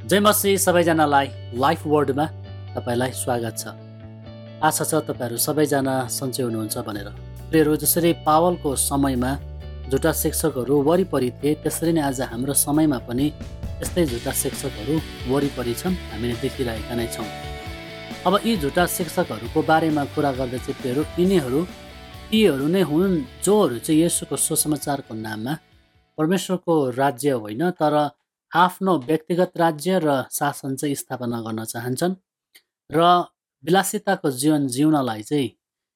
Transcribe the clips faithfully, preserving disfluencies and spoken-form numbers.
जय मसी सबैजनालाई लाइफ वर्डमा तपाईँलाई स्वागत छ। आशा छ तपाईँहरू सबैजना सन्चै हुनुहुन्छ भनेर। प्रियहरू, जसरी पावलको समयमा झुटा शिक्षकहरू वरिपरि थिए, त्यसरी नै आज हाम्रो समयमा पनि यस्तै झुटा शिक्षकहरू वरिपरि छन्, हामीले देखिरहेका नै छौँ। अब यी झुटा शिक्षकहरूको बारेमा कुरा गर्दा चाहिँ प्रियहरू, यिनीहरू तीहरू नै हुन् जोहरू चाहिँ येशूको सुसमाचारको नाममा परमेश्वरको राज्य होइन, तर आफ्नो व्यक्तिगत राज्य र शासन चाहिँ स्थापना गर्न चाहन्छन् र विलासिताको जीवन जिउनलाई चाहिँ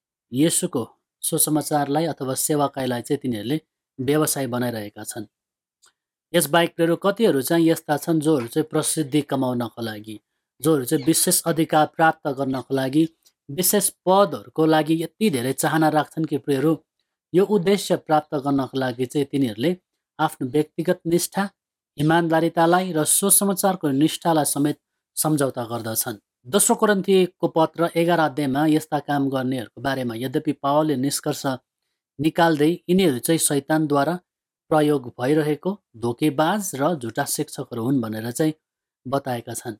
येशूको सुसमाचारलाई अथवा सेवाकाईलाई चाहिँ तिनीहरूले व्यवसाय बनाइरहेका छन्। यसबाहेक प्रियहरू, कतिहरू चाहिँ यस्ता छन् जोहरू चाहिँ प्रसिद्धि कमाउनको लागि, जोहरू चाहिँ विशेष अधिकार प्राप्त गर्नको लागि, विशेष पदहरूको लागि यति धेरै चाहना राख्छन् कि प्रियहरू, यो उद्देश्य प्राप्त गर्नको लागि चाहिँ तिनीहरूले आफ्नो व्यक्तिगत निष्ठा, इमान्दारितालाई र सुसमाचारको निष्ठालाई समेत सम्झौता गर्दछन्। दोस्रो कोरिन्थीको पत्र एघार अध्यायमा यस्ता काम गर्नेहरूको बारेमा यद्यपि पावलले निष्कर्ष निकाल्दै यिनीहरू चाहिँ शैतानद्वारा प्रयोग भइरहेको धोकेबाज र झुटा शिक्षकहरू हुन् भनेर चाहिँ बताएका छन्।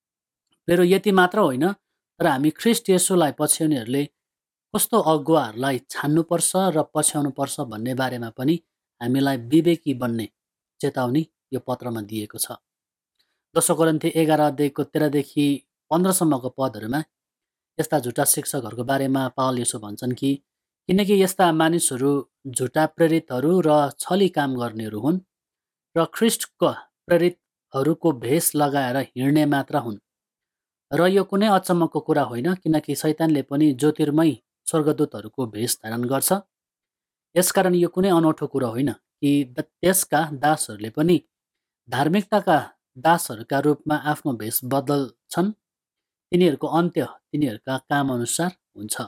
फेरि यति मात्र होइन, तर हामी ख्रिस्ट येशूलाई पछ्याउनेहरूले कस्तो अगुवाहरूलाई छान्नुपर्छ र पछ्याउनुपर्छ भन्ने बारेमा पनि हामीलाई विवेकी बन्ने चेतावनी यो पत्रमा दिएको छ। दोस्रो कोरिन्थी एघार अध्यायको तेह्रदेखि पन्ध्रसम्मको पदहरूमा यस्ता झुटा शिक्षकहरूको बारेमा पावल यसो भन्छन् कि किनकि यस्ता मानिसहरू झुटा प्रेरितहरू र छली काम गर्नेहरू हुन् र ख्रिस्टको प्रेरितहरूको भेष लगाएर हिँड्ने मात्र हुन्। र यो कुनै अचम्मको कुरा होइन, किनकि शैतानले पनि ज्योतिर्मय स्वर्गदूतहरूको भेष धारण गर्छ। यसकारण यो कुनै अनौठो कुरा होइन कि त्यसका दासहरूले पनि धार्मिकताका दासहरूका रूपमा आफ्नो भेष बदल्छन्। तिनीहरूको अन्त्य तिनीहरूका काम अनुसार हुन्छ।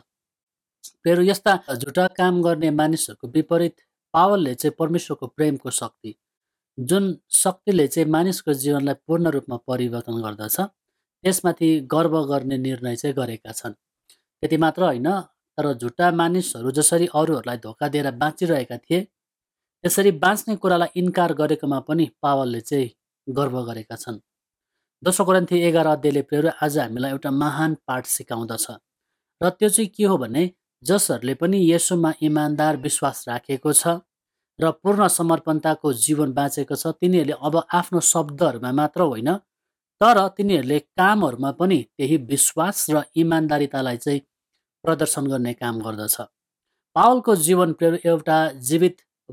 फेरि यस्ता झुटा काम गर्ने मानिसहरूको विपरीत पावलले चाहिँ परमेश्वरको प्रेमको शक्ति, जुन शक्तिले चाहिँ मानिसको जीवनलाई पूर्ण रूपमा परिवर्तन गर्दछ, त्यसमाथि गर्व गर्ने निर्णय चाहिँ गरेका छन्। त्यति मात्र होइन, तर झुटा मानिसहरू जसरी अरूहरूलाई धोका दिएर बाँचिरहेका थिए, त्यसरी बाँच्ने कुरालाई इन्कार गरेकोमा पनि पावलले चाहिँ गर्व गरेका छन्। दोस्रो कोरिन्थी एघार अध्यायले प्रियहरू आज हामीलाई एउटा महान पाठ सिकाउँदछ र त्यो चाहिँ के हो भने, जसहरूले पनि येशूमा इमान्दार विश्वास राखेको छ र पूर्ण समर्पणताको जीवन बाँचेको छ, तिनीहरूले अब आफ्नो शब्दहरूमा मात्र होइन, तर तिनीहरूले कामहरूमा पनि त्यही विश्वास र इमान्दारितालाई चाहिँ प्रदर्शन गर्ने काम गर्दछ। पावलको जीवन प्रियहरू एउटा जीवित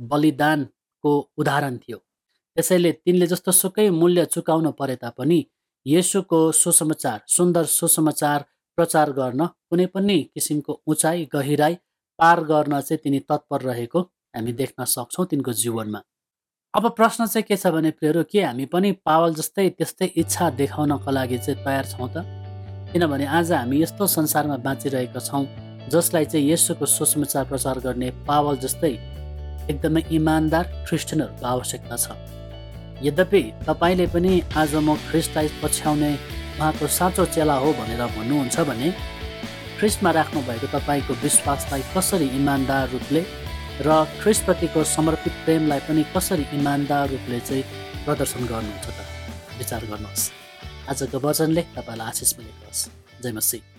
बलिदानको उदाहरण थियो। त्यसैले तिनले जस्तो सुकै मूल्य चुकाउनु परे तापनि येशूको सुसमाचार, सुन्दर सुसमाचार प्रचार गर्न कुनै पनि किसिमको उचाइ गहिराई पार गर्न चाहिँ तिनी तत्पर रहेको हामी देख्न सक्छौँ तिनको जीवनमा। अब प्रश्न चाहिँ के छ भने प्रियहरू, के हामी पनि पावल जस्तै त्यस्तै इच्छा देखाउनको लागि चाहिँ तयार छौँ त? किनभने आज हामी यस्तो संसारमा बाँचिरहेका छौँ जसलाई चाहिँ येशूको सुसमाचार प्रचार गर्ने पावल जस्तै एकदमै इमान्दार ख्रिस्टियनहरूको आवश्यकता छ। यद्यपि तपाईँले पनि आज म ख्रिस्टलाई पछ्याउने उहाँको साँचो चेला हो भनेर भन्नुहुन्छ भने ख्रिस्टमा राख्नु भएको तपाईँको विश्वासलाई कसरी इमान्दार रूपले र ख्रिस्टप्रतिको समर्पित प्रेमलाई पनि कसरी इमान्दार रूपले चाहिँ प्रदर्शन गर्नुहुन्छ त? विचार गर्नुहोस्। आजको वचनले तपाईँलाई आशिष मिलेको होस्। जय मसीह।